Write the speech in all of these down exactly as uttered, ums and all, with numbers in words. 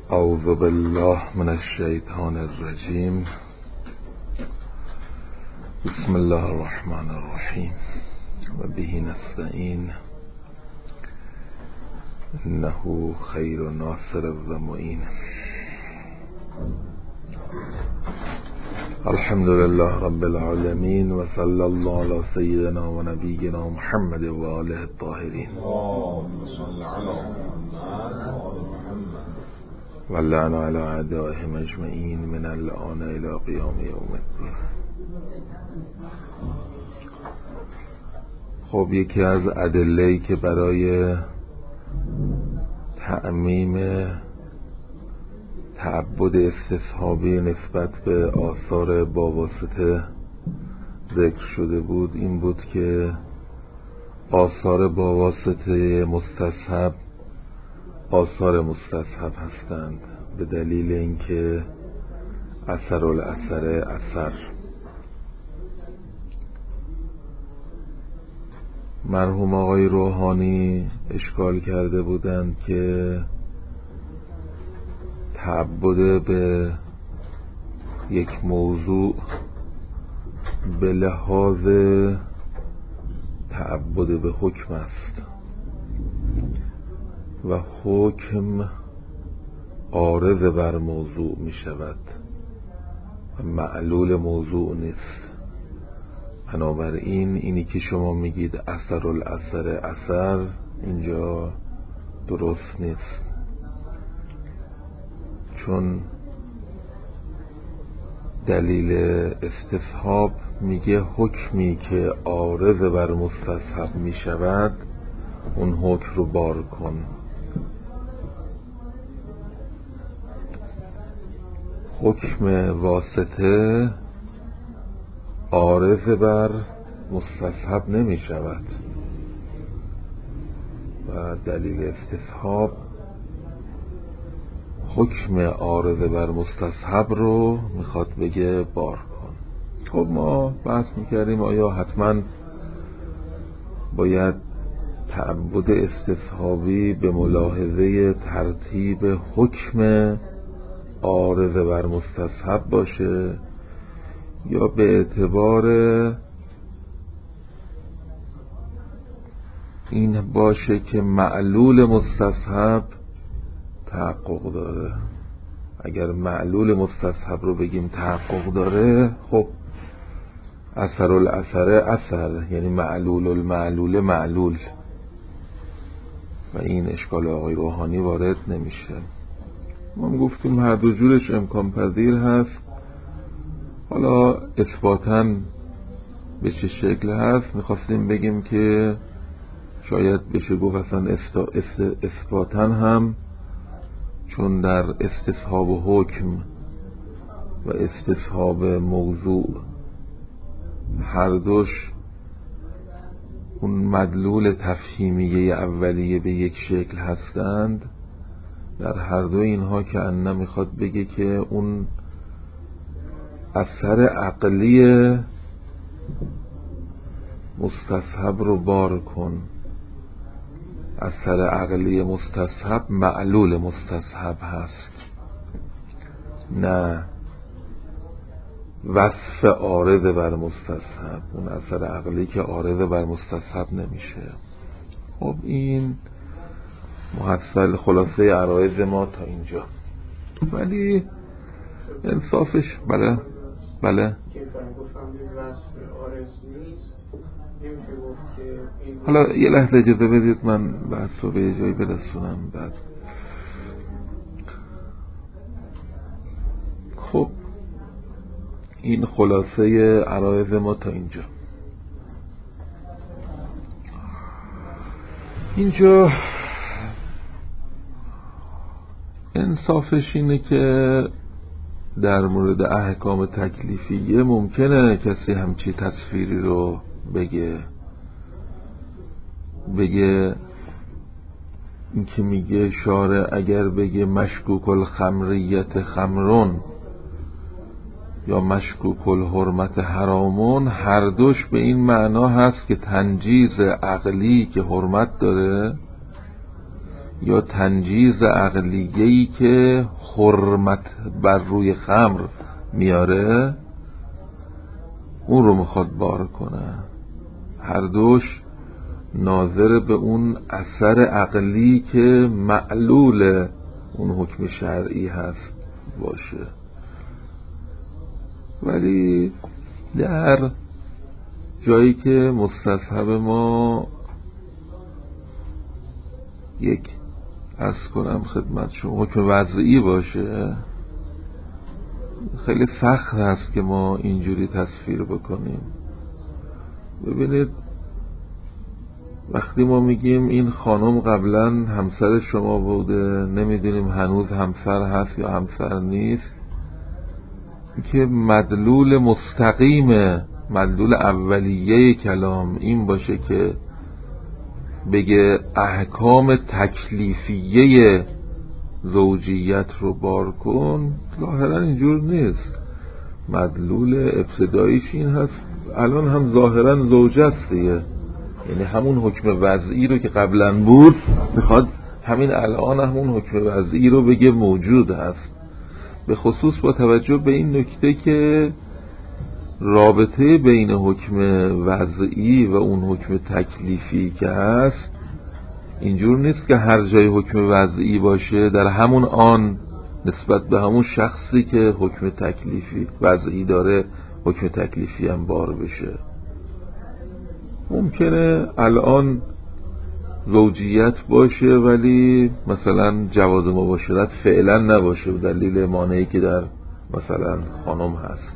اعوذ بالله من الشیطان الرجیم. بسم الله الرحمن الرحیم و به نستعین انه خیر ناصر و معین. الحمد لله رب العالمین و صلی الله علی سیدنا و نبینا محمد و آله الطاهرین و لعن علی اعدائهم اجمعین من الآن الی قیام یوم الدین. خب یکی از ادله‌ای که برای تعمیم تعبد استصحابی نسبت به آثار با واسطه ذکر شده بود این بود که آثار با واسطه مستصحب آثار مستصحب هستند به دلیل اینکه اثر الاثر اثر. مرحوم آقای روحانی اشکال کرده بودند که تعبد به یک موضوع به لحاظ تعبد به حکم است و حکم عارض بر موضوع می شود و معلول موضوع نیست. بنابراین اینی که شما میگید اثر الاثر اثر اینجا درست نیست، چون دلیل استصحاب میگه حکمی که عارض بر مستصحب می شود اون حکم رو بار کن. حکم واسطه عارض بر مستصحب نمی شود و دلیل استصحاب حکم عارض بر مستصحب رو میخواد بگه بار کن. خب ما بحث میکردیم آیا حتما باید تعبد استصحابی به ملاحظه ترتیب حکم عارض بر مستصحب باشه یا به اعتبار این باشه که معلول مستصحب تحقق داره. اگر معلول مستصحب رو بگیم تحقق داره خب اثر الاثر اثر، یعنی معلول المعلول معلول و این اشکال آقای روحانی وارد نمیشه. ما گفتیم هر دو جورش امکان پذیر هست. حالا اثباتاً به چه شکل هست میخواستیم بگیم که شاید بشه گفت اصلا اثباتاً هم، چون در استصحاب و حکم و استصحاب موضوع هر دوش اون مدلول تفهیمیه اولیه به یک شکل هستند، در هر دو اینها که انه میخواد بگه که اون اثر عقلی مستصحب رو بار کن. اثر عقلی مستصحب معلول مستصحب هست، نه وصف عارض بر مستصحب. اون اثر عقلی که عارض بر مستصحب نمیشه. خب این محصل خلاصه عرایض ما تا اینجا. ولی انصافش بله بله حالا یه لحظه اجازه بدید من بحث رو به جایی برسونم بعد. خب این خلاصه عرایض ما تا اینجا. اینجا انصافش اینه که در مورد احکام تکلیفیه ممکنه کسی همچی تصویری رو بگه بگه این که میگه شارع اگر بگه مشکوک الخمریت خمرون یا مشکوک الحرمت حرامون، هر دوش به این معنا هست که تنجیز عقلی که حرمت داره یا تنجیز عقلیه‌ای که حرمت بر روی خمر میاره اون رو میخواد بار کنه. هر دوش ناظر به اون اثر عقلی که معلول اون حکم شرعی هست باشه. ولی در جایی که مستصحب ما یک عرض کنم خدمت شما حکم وضعی باشه، خیلی سخت هست که ما اینجوری تصویر بکنیم. ببینید وقتی ما میگیم این خانم قبلا همسر شما بوده، نمیدونیم هنوز همسر هست یا همسر نیست، که مدلول مستقیم، مدلول اولیه کلام این باشه که بگه احکام تکلیفیه زوجیت رو بار کن، ظاهرا اینجور نیست. مدلول ابتداییش این هست الان هم ظاهرا زوجه است دیگه، یعنی همون حکم وضعی رو که قبلا بود میخواد همین الان همون حکم وضعی رو بگه موجود هست. به خصوص با توجه به این نکته که رابطه بین حکم وضعی و اون حکم تکلیفی که هست اینجور نیست که هر جای حکم وضعی باشه در همون آن نسبت به همون شخصی که حکم تکلیفی وضعی داره حکم تکلیفی هم بار بشه. ممکنه الان زوجیت باشه ولی مثلا جواز مباشرت فعلا نباشه به دلیل مانعی که در مثلا خانم هست،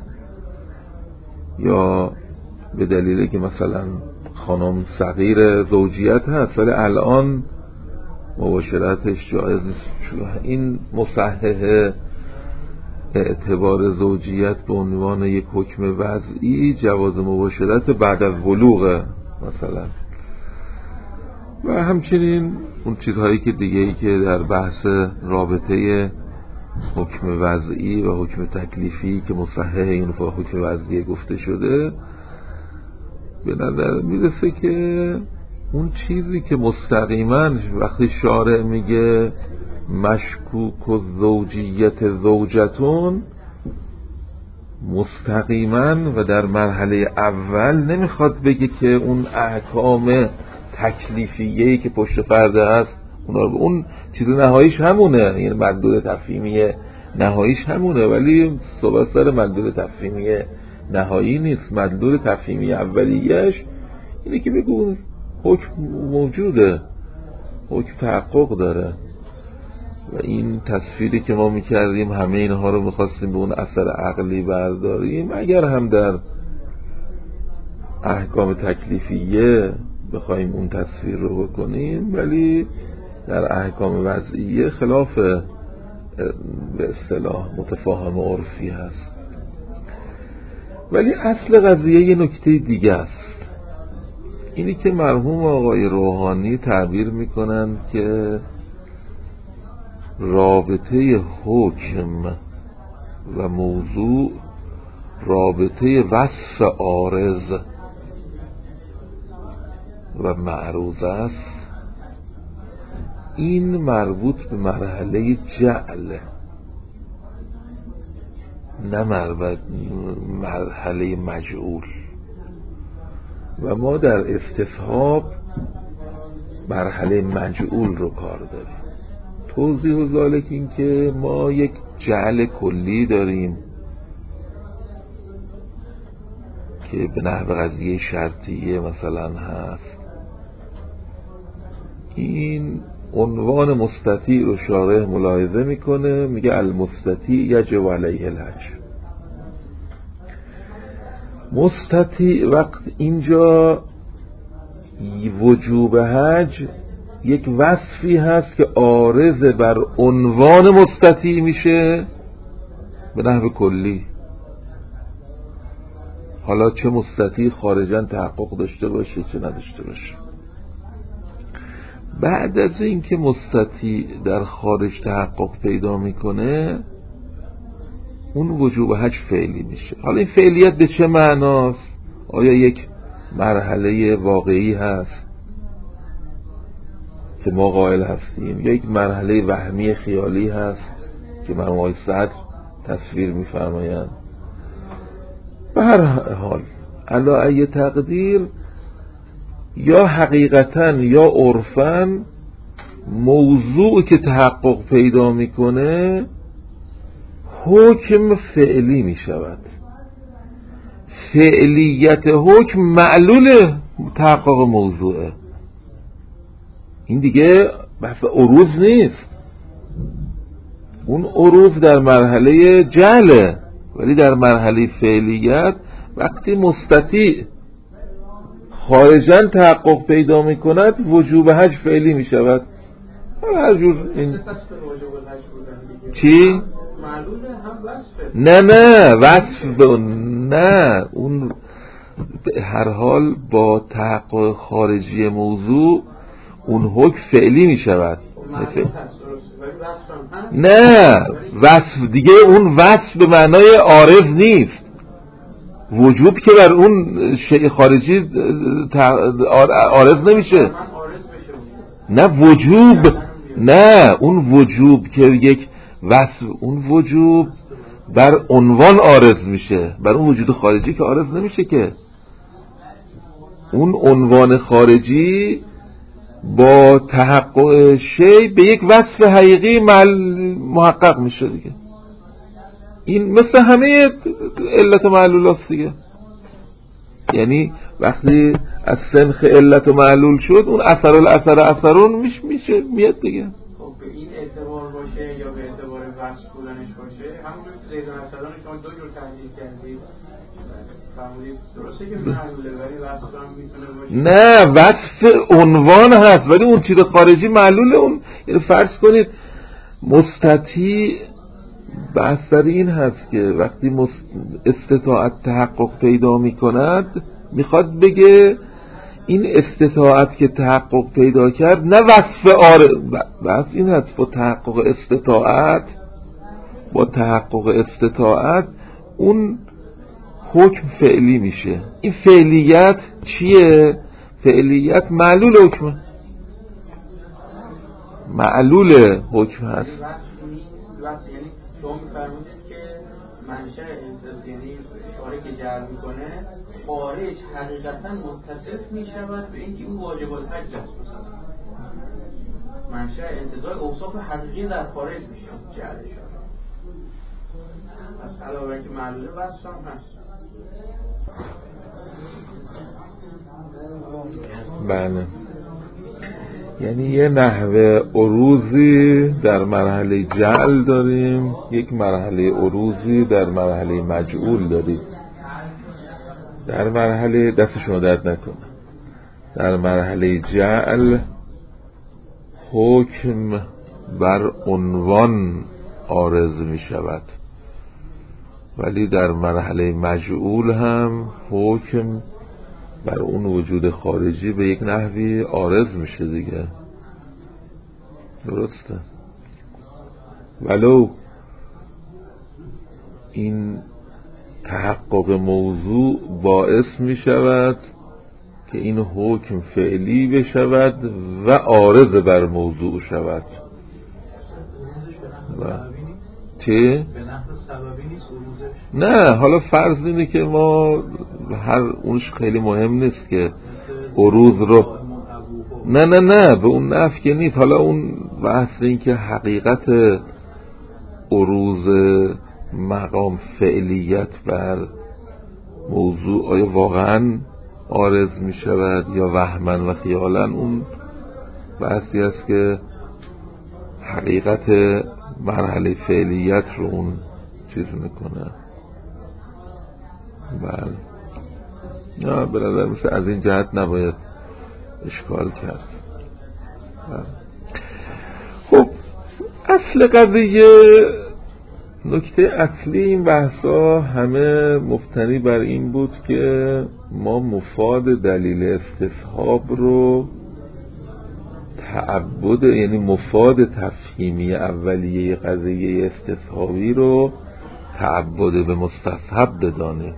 یا به دلیلی که مثلا خانم صغیر زوجیت هست ولی الان مباشرتش جایز نیست. این مصحح اعتبار زوجیت به عنوان یک حکم وضعی جواز مباشرت بعد از بلوغ مثلا، و همچنین اون چیزهایی که دیگه ای که در بحث رابطه حکم وضعی و حکم تکلیفی که مصحح این حکم وضعی گفته شده به نظر میرسه که اون چیزی که مستقیما وقتی شارع میگه مشکوک و زوجیت زوجتون، مستقیما و در مرحله اول نمیخواد بگه که اون احکام تکلیفیه‌ای که پشت پرده هست اونا، اون چیز نهاییش همونه، یعنی مدلول تفهیمی نهاییش همونه، ولی صحبت سر مدلول تفهیمی نهایی نیست. مدلول تفهیمی اولیه‌اش اینه که بگو حکم موجوده، حکم تحقق داره. و این تصویری که ما میکردیم همه اینها رو میخواستیم به اون اثر عقلی برداریم، اگر هم در احکام تکلیفیه بخوایم اون تصویر رو بکنیم، ولی در احکام وضعیه خلاف به اصطلاح متفاهم عرفی هست. ولی اصل قضیه یه نکته دیگه است، اینی که مرحوم آقای روحانی تعبیر میکنند که رابطه حکم و موضوع رابطه وصف عارض و معروض است. این مربوط به مرحله جعل، نه مرحله مجعول. و ما در استصحاب مرحله مجعول رو کار داریم. توضیح و ذالک این که ما یک جعل کلی داریم که به نحو قضیه شرطیه مثلا هست. این عنوان مستطیع رو شارح ملاحظه میکنه، میگه المستطیع یجب علیه الحج. مستطیع وقت اینجا وجوب حج یک وصفی هست که عارض بر عنوان مستطیع میشه به نحو کلی. حالا چه مستطیع خارجاً تحقق داشته باشه چه نداشته باشه، بعد از این که مستطیع در خارج تحقق پیدا میکنه اون وجوب حج فعلی میشه. حالا این فعلیت به چه معناست؟ آیا یک مرحله واقعی هست که ما قائل هستیم، یا یک مرحله وهمی خیالی هست که مرحوم آقای صدر تصویر می‌فرمایند. به هر حال علی ای تقدیر یا حقیقتاً یا عرفاً موضوع که تحقق پیدا میکنه حکم فعلی میشود. فعلیت حکم معلول تحقق موضوعه. این دیگه بحث عروض نیست. اون عروض در مرحله جهله، ولی در مرحله فعلیت وقتی مستطیع خارجاً تحقق پیدا میکند وجوب حج فعلی میشود. هر جور این چی؟ نه نه وصف به نه اون هر حال با تحقق خارجی موضوع اون حکم فعلی می شود. نه وصف دیگه، اون وصف به معنای عارض نیست. وجوب که بر اون شیء خارجی عارض نمیشه. نه وجوب، نه اون وجوب که یک وصف، اون وجوب بر عنوان عارض میشه، بر اون وجود خارجی که عارض نمیشه که. اون عنوان خارجی با تحقق شی به یک وصف حقیقی محقق میشه دیگه. این مثل همه علت و معلولات دیگه. یعنی وقتی از سنخ علت و معلول شد اون اثر الاثر اثرون میشه میشه میاد دیگه. خب به این اعتبار باشه یا به اعتبار وصف بودنش باشه، همونجور که زید اثران شما دو جور تحلیل کردید، فرمودید درسته که معلوله ولی وصف هم میتونه باشه. نه وصف عنوان هست ولی اون چیز خارجی معلوله. اون یعنی فرض کنید مستطیع بحث سر این هست که وقتی استطاعت تحقق پیدا می کند میخواد بگه این استطاعت که تحقق پیدا کرد نه وصف آره، بحث این هست با تحقق استطاعت با تحقق استطاعت اون حکم فعلی میشه. این فعلیت چیه؟ فعلیت معلول حکمه، معلول حکم هست. یعنی شما می‌فرمایید که منشأ انتزاع، یعنی اشاره که جعل میکنه خارج حقیقتا متصف میشود به اینکه اون واجب الحج است. منشأ انتزاع اوصاف حقیقی در خارج میشه جعل اشاره. پس علاوه اینکه معلوله وصف هم هست. بله، یعنی یه نحوه عروضی در مرحله جعل داریم، یک مرحله عروضی در مرحله مجعول داریم. در مرحله دست شما درد نکنه، در مرحله جعل حکم بر عنوان عارض می شود، ولی در مرحله مجعول هم حکم بر اون وجود خارجی به یک نحوی عارض میشه دیگه. درسته؟ ولو این تحقق موضوع باعث میشود که این حکم فعلی بشود و عارض بر موضوع شود. و چه؟ نه حالا فرض اینه که ما هر اونش خیلی مهم نیست که عروض رو نه نه نه به اون نفع که نیست. حالا اون بحث این که حقیقت عروض مقام فعلیت بر موضوع آیا واقعا عارض می شود یا وهمن و خیالن، اون بحثی است که حقیقت مرحله فعلیت رو اون چیز میکنه. بله، نه به نظر میشه از این جهت نباید اشکال کرد. بله. خب اصل قضیه، نکته اصلی این بحثا همه مبتنی بر این بود که ما مفاد دلیل استصحاب رو تعبد، یعنی مفاد تفهیمی اولیه قضیه استصحابی رو تعبد به مستصحب بدانیم،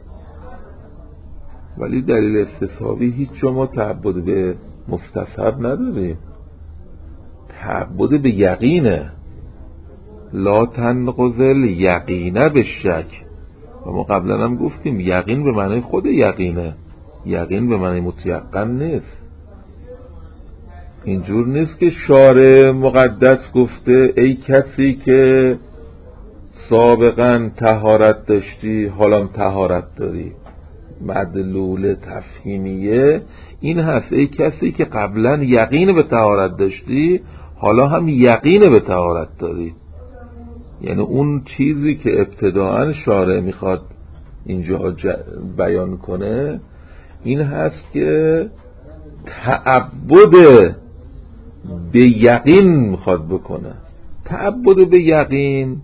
ولی دلیل استصحابی هیچ جا ما تعبد به مستصحب نداریم. تعبد به یقینه، لا تنقضل یقینه به شک. و ما قبلا هم گفتیم یقین به معنی خود یقینه، یقین به معنی متیقن نیست. اینجور نیست که شارع مقدس گفته ای کسی که سابقا طهارت داشتی حالا طهارت داری. مدلول تفهیمیه این هست ای کسی که قبلا یقین به طهارت داشتی حالا هم یقین به طهارت داری. یعنی اون چیزی که ابتداعا شارع میخواد اینجا بیان کنه این هست که تعبد به یقین میخواد بکنه. تعبد به یقین،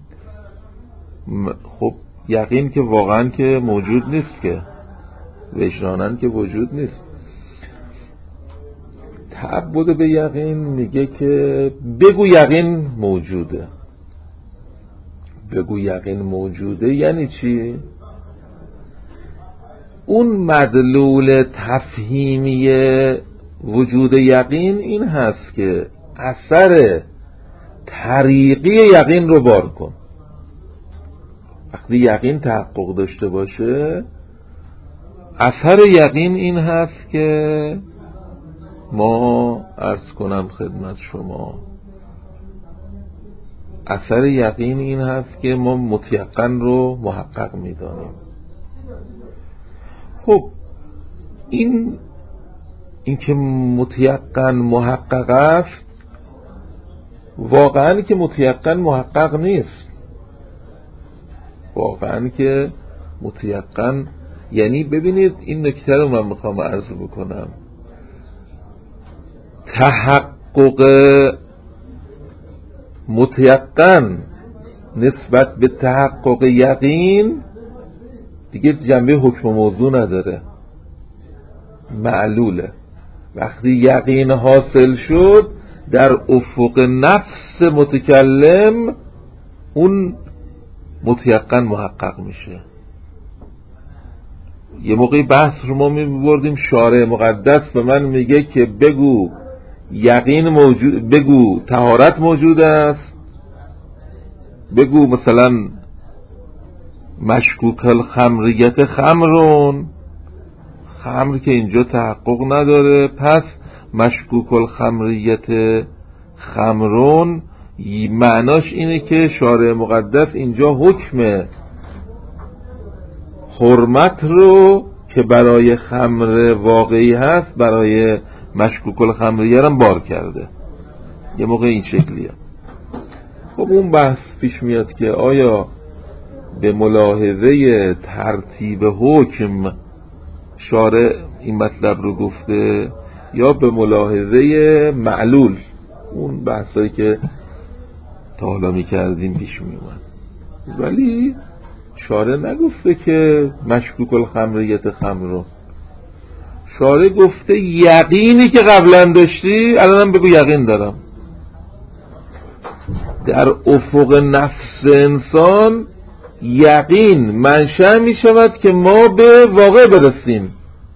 خب یقین که واقعا که موجود نیست، که وجدانن که وجود نیست. تعبد به یقین میگه که بگو یقین موجوده. بگو یقین موجوده یعنی چی؟ اون مدلول تفهیمی وجود یقین این هست که اثر طریقی یقین رو بار کن. وقتی یقین تحقق داشته باشه اثر یقین این هست که ما عرض کنم خدمت شما اثر یقین این هست که ما متیقن رو محقق میدانیم. خب این این که متیقن محقق است واقعا که متیقن محقق نیست. واقعا که متیقن یعنی ببینید این نکته رو من میخوام عرض بکنم. تحقق متیقن نسبت به تحقق یقین دیگه جنبه حکم موضوع نداره، معلوله. وقتی یقین حاصل شد در افق نفس متکلم اون متیقن محقق میشه. یه موقعی بحث رو ما میبردیم شارع مقدس به من میگه که بگو یقین موجود، بگو طهارت موجود است، بگو مثلا مشکوک الخمریت خمرون، خمر که اینجا تحقق نداره، پس مشکوک الخمریت خمرون معناش اینه که شارع مقدس اینجا حکم حرمت رو که برای خمر واقعی هست برای مشکوک الخمریه هم بار کرده. یه موقع این شکلیه. خب اون بحث پیش میاد که آیا به ملاحظه ترتیب حکم شارع این مطلب رو گفته یا به ملاحظه معلول؟ اون بحثایی که تا حالا میکردیم پیش میومد. ولی شارع نگفته که مشکوک الخمریت خمر رو، شارع گفته یقینی که قبلا داشتی الانم بگو یقین دارم. در افق نفس انسان یقین منشأ می شود که ما به واقع برسیم.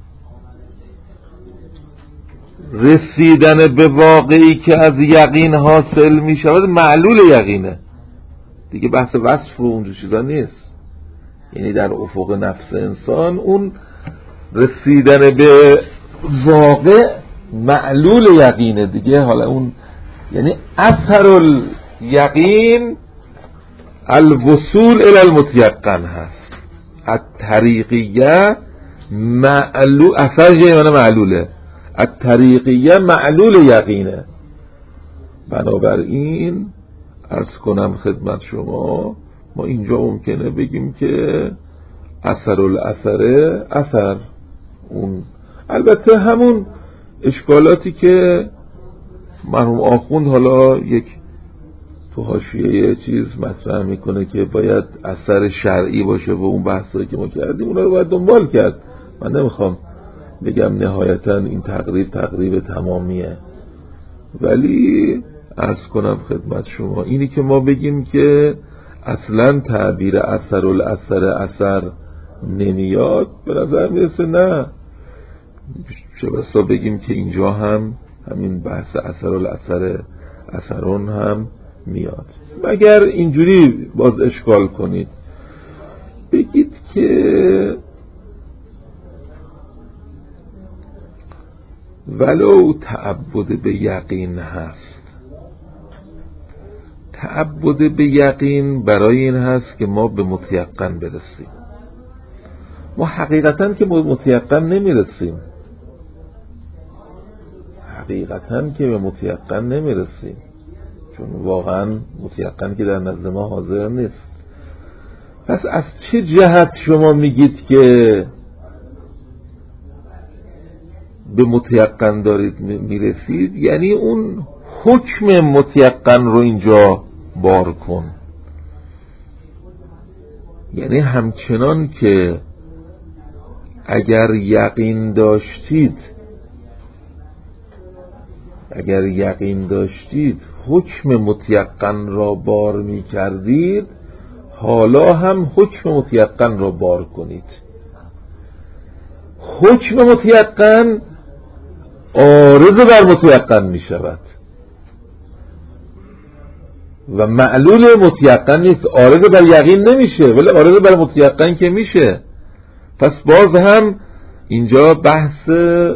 رسیدن به واقعی که از یقین حاصل می شود معلول یقینه دیگه، بحث وصف و اونجور چیزا نیست. یعنی در افق نفس انسان اون رسیدن به واقع معلول یقینه دیگه. حالا اون یعنی اثر الیقین الوصول الی المتیقن هست. الطریقیه معلول، اثر جای من معلوله، الطریقیه معلول یقینه. بنابراین عرض کنم خدمت شما ما اینجا ممکنه بگیم که اثر الاثر اثر اون، البته همون اشکالاتی که مرحوم آخوند حالا یک تو حاشیه چیز مطرح میکنه که باید اثر شرعی باشه و اون بحثایی که ما کردیم اونا رو باید دنبال کرد. من نمیخوام بگم نهایتا این تقریب تقریب تمامیه، ولی عرض کنم خدمت شما اینی که ما بگیم که اصلا تعبیر اثر الاثر اثر نمیاد به نظر میرسه نه، چه بسا بگیم که اینجا هم همین بحث اثر الاثر اثرون هم میاد. مگر اینجوری باز اشکال کنید، بگید که ولو تعبد به یقین هست. تعبد به یقین برای این هست که ما به متیقن برسیم. ما حقیقتاً که به متیقن نمیرسیم، حقیقتاً که به متیقن نمیرسیم، چون واقعاً متیقن که در نزد ما حاضر نیست. پس از چه جهت شما میگید که به متیقن دارید میرسید؟ یعنی اون حکم متیقن رو اینجا بار کن. یعنی همچنان که اگر یقین داشتید اگر یقین داشتید حکم متیقن را بار می کردید، حالا هم حکم متیقن را بار کنید. حکم متیقن عارض بر متیقن می شود و معلول متیقن نیست. عارض بر یقین نمیشه ولی عارض بر متیقن که میشه. پس باز هم اینجا بحث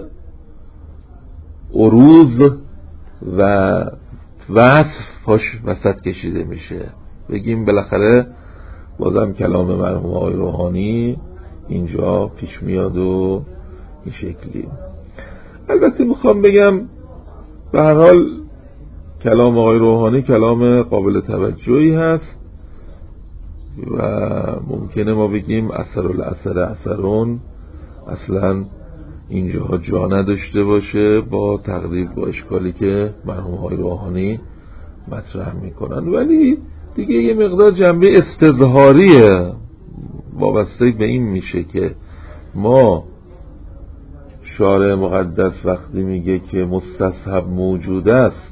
عروض و وصف پاش وسط کشیده میشه. بگیم بالاخره بازم کلام مرحوم آقای روحانی اینجا پیش میاد و این شکلی. البته میخوام بگم به هر حال کلام آقای روحانی کلام قابل توجهی هست و ممکنه ما بگیم اثر الاثر اثرون اصلا اینجا جا نداشته باشه با تقریب با اشکالی که مرحوم آقای روحانی مطرح میکنن، ولی دیگه یه مقدار جنبه استظهاریه وابسته به این میشه که ما شارع مقدس وقتی میگه که مستصحب موجود است،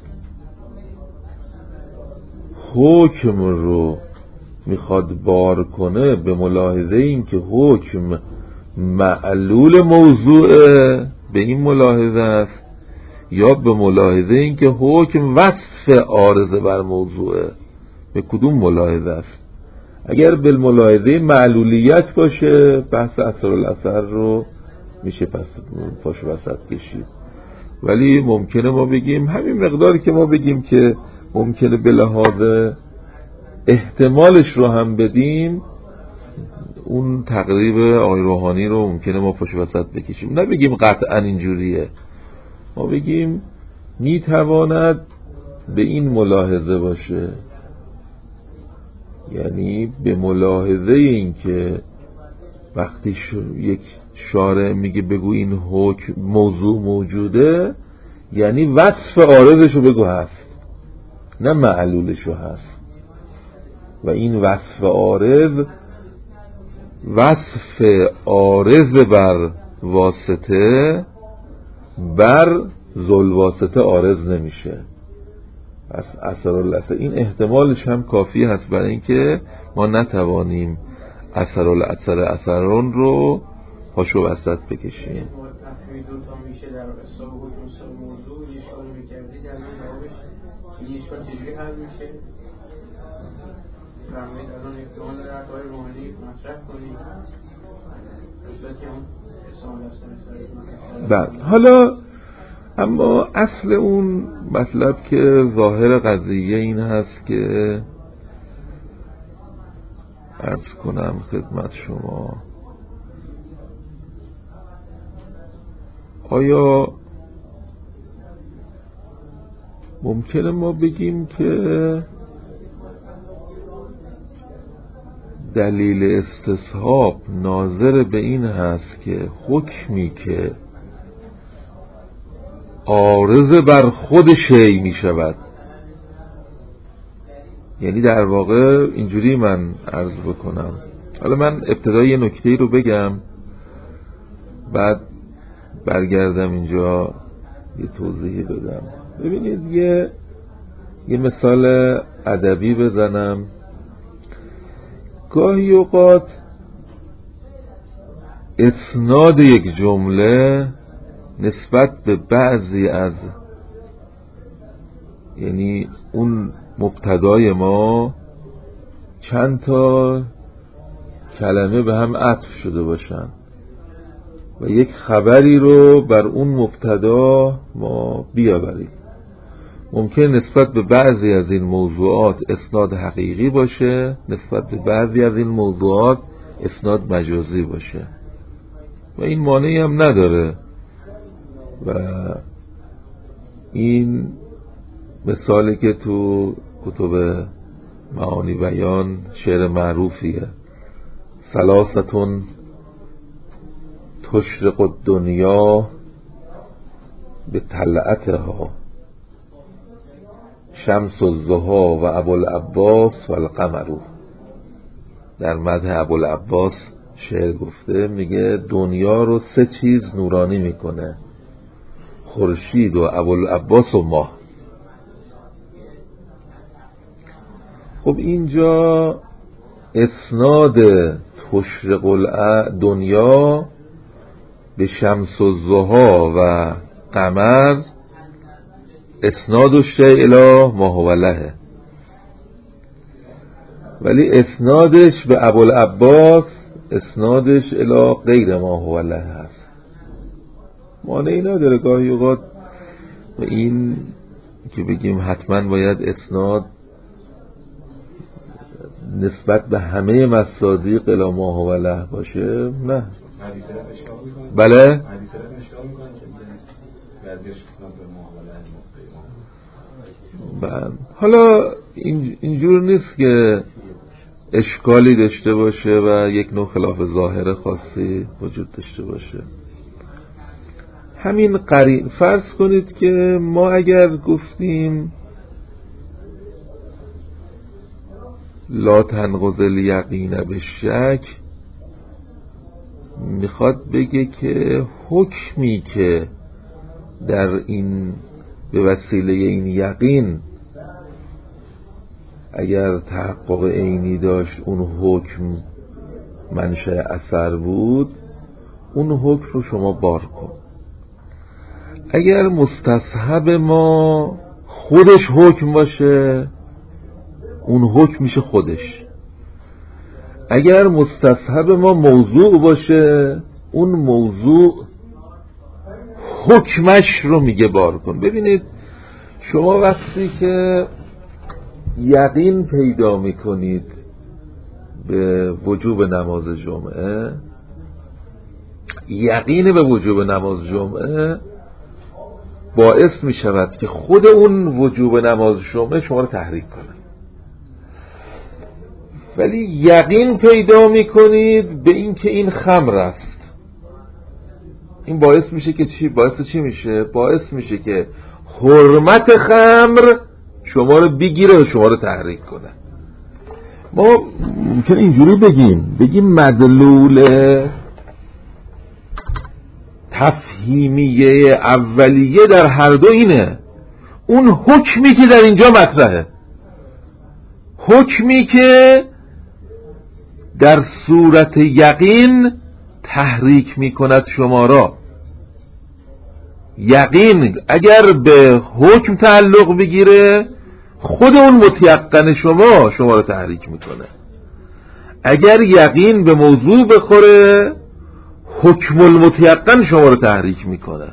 حکم رو میخواد بار کنه به ملاحظه این که حکم معلول موضوعه، به این ملاحظه است، یا به ملاحظه این که حکم وصف عارضه بر موضوعه، به کدوم ملاحظه است؟ اگر به ملاحظه معلولیت باشه بحث اثر الاثر رو میشه پس پاش وسط کشید. ولی ممکنه ما بگیم همین مقداری که ما بگیم که ممکنه به لحاظ احتمالش رو هم بدیم، اون تقریب آقای روحانی رو ممکنه ما پاش وسط بکشیم. نه بگیم قطعا اینجوریه، ما بگیم میتواند به این ملاحظه باشه، یعنی به ملاحظه این که وقتی یک شارع میگه بگو این حکم موضوع موجوده، یعنی وصف عارضشو بگو هست نه معلولشو هست. و این وصف عارض وصف عارض بر واسطه بر ذل واسطه عارض نمیشه. پس اثر الاثر این احتمالش هم کافی هست برای اینکه ما نتوانیم اثر الاثر اثرون رو پاشو وسط بکشیم. بله، حالا اما اصل اون مطلب که ظاهر قضیه این هست که عرض کنم خدمت شما، آیا ممکنه ما بگیم که دلیل استصحاب ناظر به این هست که حکمی که عارض بر خود شیء می شود، یعنی در واقع اینجوری من عرض بکنم، حالا من ابتدای یه نکته رو بگم بعد برگردم اینجا یه توضیحی بدم. ببینید یه یه مثال ادبی بزنم. گاهی اوقات اسناد یک جمله نسبت به بعضی از، یعنی اون مبتدای ما چند تا کلمه به هم عطف شده باشن و یک خبری رو بر اون مبتدا ما بیاوریم. ممکن نسبت به بعضی از این موضوعات اسناد حقیقی باشه، نسبت به بعضی از این موضوعات اسناد مجازی باشه و این مانعی هم نداره. و این مثالی که تو کتب معانی بیان شعر معروفیه، ثلاثتون تشرق الدنیا به طلعتها، شمس الضحی و ابوالعباس و القمر. در مدح ابوالعباس شعر گفته، میگه دنیا رو سه چیز نورانی میکنه، خورشید و ابوالعباس و ماه. خب اینجا اسناد تشرق دنیا به شمس الضحی و قمر اسناد الشیء الی ما هو له، ولی اسنادش به ابوالعباس اسنادش الی غیر ما هو له هست. مانعی نداره گاهی اوقات و این که بگیم حتما باید اسناد نسبت به همه مصادیق الی ما هو له باشه. نه بله بله. حالا اینجور نیست که اشکالی داشته باشه و یک نوع خلاف ظاهر خاصی وجود داشته باشه. همین قرین فرض کنید که ما اگر گفتیم لا تنقض الیقین بالشک، میخواد بگه که حکمی که در این به وسیله این یقین اگر تحقق عینی داشت اون حکم منشأ اثر بود، اون حکم رو شما بار کن. اگر مستصحب ما خودش حکم باشه، اون حکم میشه خودش. اگر مستصحب ما موضوع باشه، اون موضوع حکمش رو میگه بار کن. ببینید شما وقتی که یقین پیدا میکنید به وجوب نماز جمعه، یقین به وجوب نماز جمعه باعث میشود که خود اون وجوب نماز جمعه شما رو تحریک کنه. ولی یقین پیدا میکنید به این که این خمر است، این باعث میشه که چی؟ باعث چی میشه؟ باعث میشه که حرمت خمر شما رو بگیره و شما رو تحریک کنه. ما ممکن اینجوری بگیم بگیم مدلول تفهیمیه اولیه در هر دو اینه، اون حکمی که در اینجا مطرحه، حکمی که در صورت یقین تحریک میکند شما را. یقین اگر به حکم تعلق بگیره، خود اون متیقن شما شما رو تحریک میکنه. اگر یقین به موضوع بخوره، حکم المتیقن شما رو تحریک میکنه.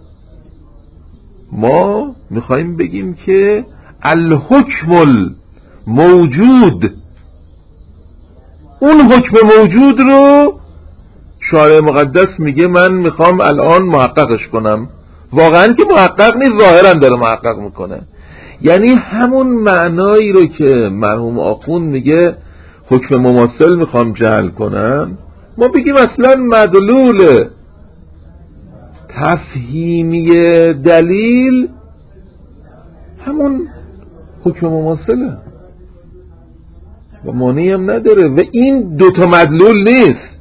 ما میخوایم بگیم که الحکم الموجود، اون حکم موجود رو شارع مقدس میگه من میخوام الان محققش کنم. واقعا که محقق نیست، ظاهرا داره محقق میکنه. یعنی همون معنایی رو که مرحوم آخوند میگه حکم مماثل میخوام جعل کنم، ما بگیم اصلا مدلول تفهیمی دلیل همون حکم مماثله و معنی هم نداره. و این دوتا مدلول نیست،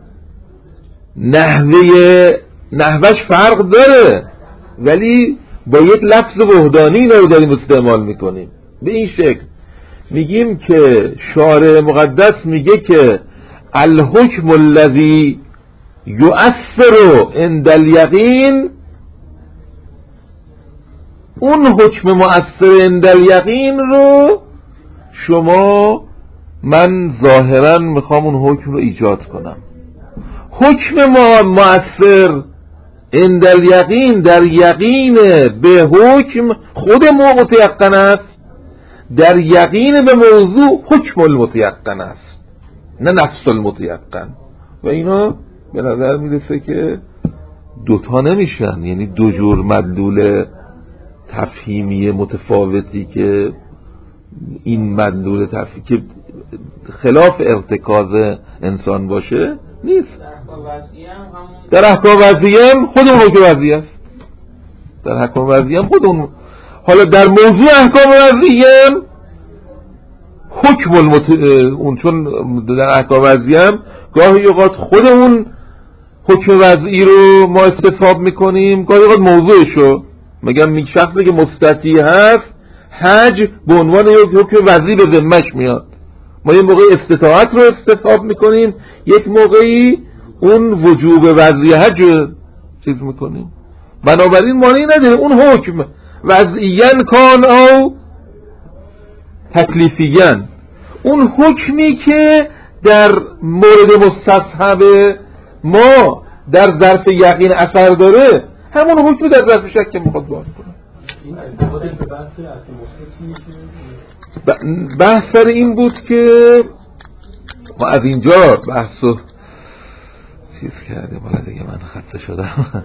نحوه نحوش فرق داره، ولی با یک لفظ وحدانی رو داریم استعمال میکنیم. به این شکل میگیم که شارع مقدس میگه که الحکم الذی یؤثر عند الیقین اون حکم مؤثر اندالیقین رو شما، من ظاهرا میخوام اون حکم رو ایجاد کنم. حکم مؤثر اندالیقین در یقین به حکم خود متیقن است، در یقین به موضوع حکم المتیقن است، نه نفس المتیقن. و اینا به نظر میرسه که دوتا نمیشن، یعنی دو جور مدلول تفهیمی متفاوتی که این مدلول تفهیمی که خلاف ارتکاز انسان باشه نیست. در احکام وضعیه هم خود اون حکم وضعیه است، در احکام وضعیه هم خود اون. حالا در موضوع احکام وضعیه حکم المت... اون چون در احکام وضعیه هم گاهی اوقات خود اون حکم وضعی رو ما استصحاب میکنیم، گاهی اوقات موضوعشو. میگم می شخصی که مستطیع هست حج به عنوان یک حکم وضعی به ذمه‌اش میاد، ما یه موقعی استطاعت رو استصحاب میکنیم، یک موقعی اون وجوب وضعی حج رو چیز میکنیم. بنابراین مانعی نداره اون حکم وضعیاً کان او تکلیفیاً، اون حکمی که در مورد مستصحب ما در ظرف یقین اثر داره، همون حکمی در ظرف شک که میخواد باز کنه. بحث سر این بود که ما از اینجا بحثو چیز کردیم. حالا دیگه من خسته شدم.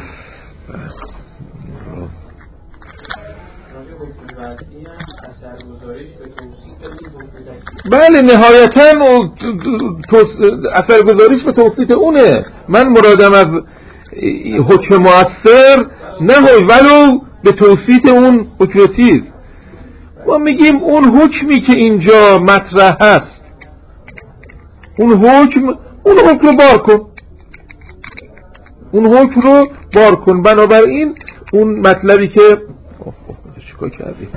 بله نهایتاً اثرگذاریش به توسط اونه. من مرادم از حکم مؤثر نه ولو به توسط اون حکم تیز. ما میگیم اون حکمی که اینجا مطرح هست، اون حکم اون حکم رو بار کن، اون حکم رو بار کن. بنابراین اون مطلبی که چیکار کردی؟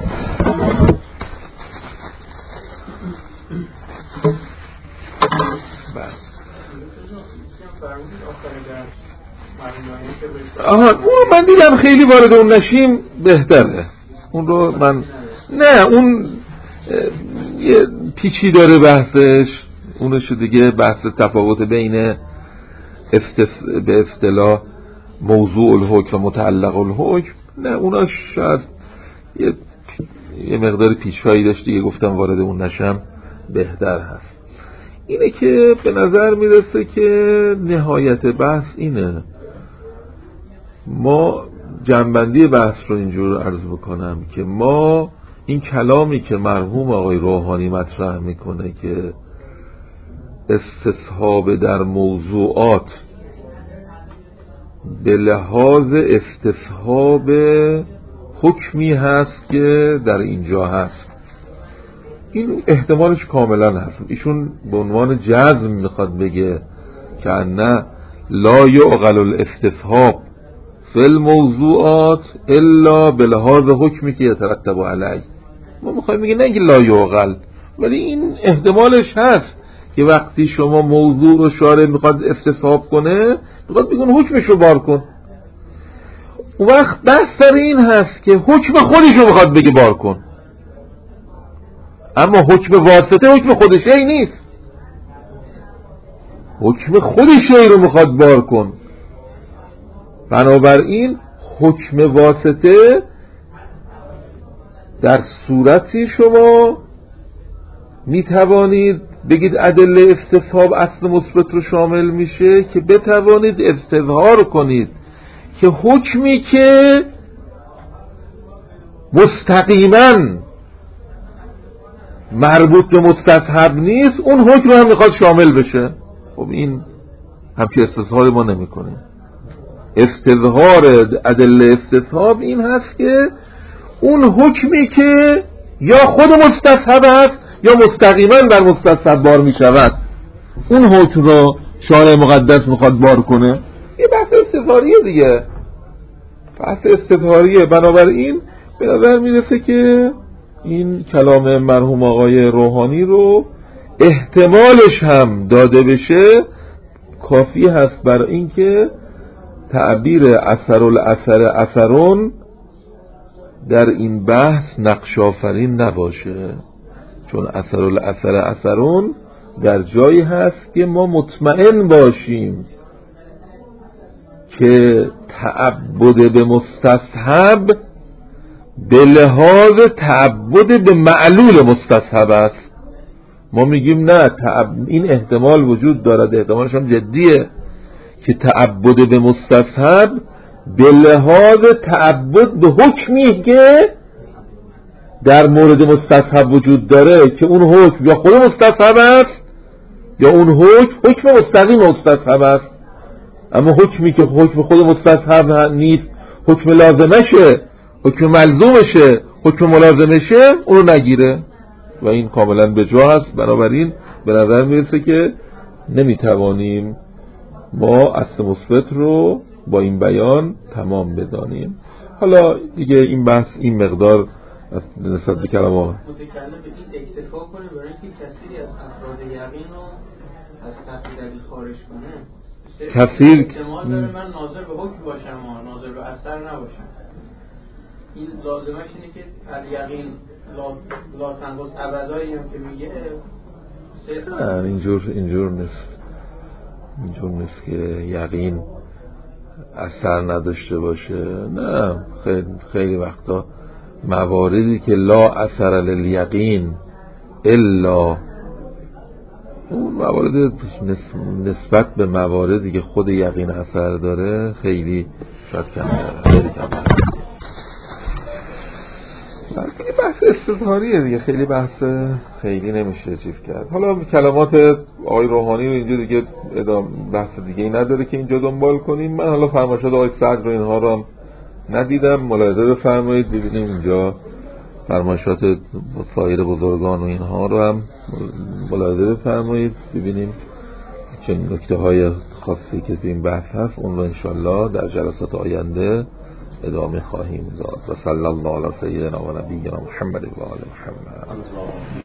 آها اون من دیدم خیلی وارد اون نشیم بهتره. اون رو من نه اون یه پیچی داره بحثش، اونش دیگه بحث تفاوت بین استف... به اصطلاح موضوع الحکم و متعلق الحکم، نه اوناش شاید یه, یه مقدار پیچ‌هایی داشت دیگه، گفتم وارد اون نشم بهتر هست. اینه که به نظر میرسه که نهایت بحث اینه. ما جنبندی بحث رو اینجور عرض بکنم که ما این کلامی که مرحوم آقای روحانی مطرح میکنه که استصحاب در موضوعات به لحاظ استصحاب حکمی هست که در اینجا هست، این احتمالش کاملا هست. ایشون به عنوان جزم میخواد بگه که نه لا یعقل الاستصحاب فی الموضوعات الا به لحاظ حکمی که یترتب علیه. ما میخوایم بگیم نه اینکه لا یعقل، ولی این احتمالش هست که وقتی شما موضوع رو شارع میخواد استصحاب کنه، میخواد بگون حکمش رو بار کن. اون وقت بحث سر این هست که حکم خودش رو میخواد بگه بار کن، اما حکم واسطه حکم خودشه ای نیست، حکم خودشه ای رو میخواد بار کن. بنابراین حکم واسطه در صورتی شما میتوانید بگید ادله استصحاب اصل مثبت رو شامل میشه که بتوانید استظهار کنید که حکمی که مستقیما مربوط به مستصحب نیست اون حکم هم میخواد شامل بشه. خب این هم که استظهار ما نمی کنیم. استظهار ادله استصحاب این هست که اون حکمی که یا خود مستصحب است یا مستقیما بر مستصحب بار می شود، اون حکم رو شارع مقدس میخواد بار کنه. یه بحث استظهاریه دیگه، بحث استظهاریه. بنابراین به نظر میرسه که این کلام مرحوم آقای روحانی رو احتمالش هم داده بشه کافی هست برای اینکه تعبیر اثر الاثر اثرون در این بحث نقش آفرین نباشه، چون اثر الاثر اثرون در جایی هست که ما مطمئن باشیم که تعبد به مستصحب به لحاظ تعبد به معلول مستصحب است. ما میگیم نه، تعب... این احتمال وجود دارد، احتمالش هم جدیه که تعبد به مستصحب به لحاظ تعبد به حکمی که در مورد مستصحب وجود داره که اون حکم یا خود مستصحب است یا اون حکم حکم مستقیم مستصحب است. اما حکمی که حکم خود مستصحب نیست، حکم لازمشه، حکم ملزومشه، حکم ملازمشه، اونو نگیره و این کاملا به جا هست. بنابراین به نظر میرسه که نمیتوانیم ما اصل مثبت رو با این بیان تمام بدانیم. حالا دیگه این بحث این مقدار نسبت به کلام متکلم به این اکتفا کنه برای اینکه کثیری از افراد یقین رو از تفسیر خارج کنه. تفسیر احتمال داره من ناظر به حکم باشم و ناظر به اثر نباشم. این لازمش اینه که الیقین لا, لا تنقص ابدایی هم که میگه نه، اینجور اینجور نیست اینجور نیست که یقین اثر نداشته باشه. نه، خیلی, خیلی وقتا مواردی که لا اثر للیقین الا اون موارد نسبت به مواردی که خود یقین اثر داره خیلی شاید کم داره، خیلی کم داره. این بحث استظهاریه دیگه، خیلی بحث خیلی نمیشه چیز کرد. حالا کلمات آقای روحانی رو اینجا دیگه ادامه بحث دیگه ای نداره که اینجا دنبال کنیم. من حالا فرمایشات آقای صدر رو اینها رو هم ندیدم، ملاحظه بفرمایید ببینیم اینجا فرمایشات سایر بزرگان و اینها رو هم ملاحظه بفرمایید ببینیم چه نکته های خاصی که این بحث هست. اون رو انشالله در جلسات آینده ادامه خواهیم داد. و صلی الله علی سیدنا و نبینا محمد و آل محمد.